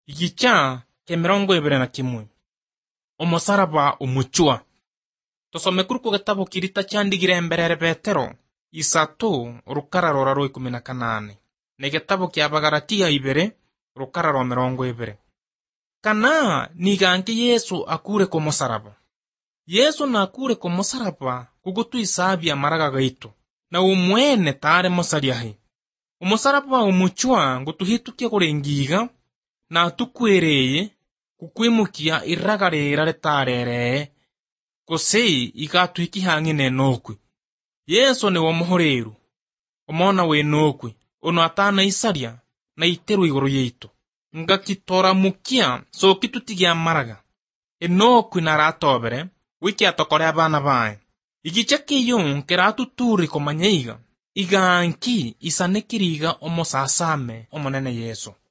Igicha ke 21. Omusaraba umuchwa. Tusome kuri ku gitabo kirita cyandigire mbere Petero 3 urukararo rwa 18 ne gitabo kya Bagalatia 2 urukararo 20. Kana niganke Yesu akure ku musaraba. Yesu nakure ku musaraba kugutuisabia maraga gaitu na umwene tare musariahi. Umusaraba umuchwa ngutuhitukia kurengiga na tukwereye kukwimukia iragarera retarere kosei igatuhiki hangine nokwi. Yesu ni womuhoreru omona we nokwi ono atana isaria na iteru iguru yeito ngakitora mukia so kitutigia maraga enokwi naratobere wiki atokore abana bae igice kiyo keratuturi komanyeiga iganki isanekiriga omosasame omonene Yesu.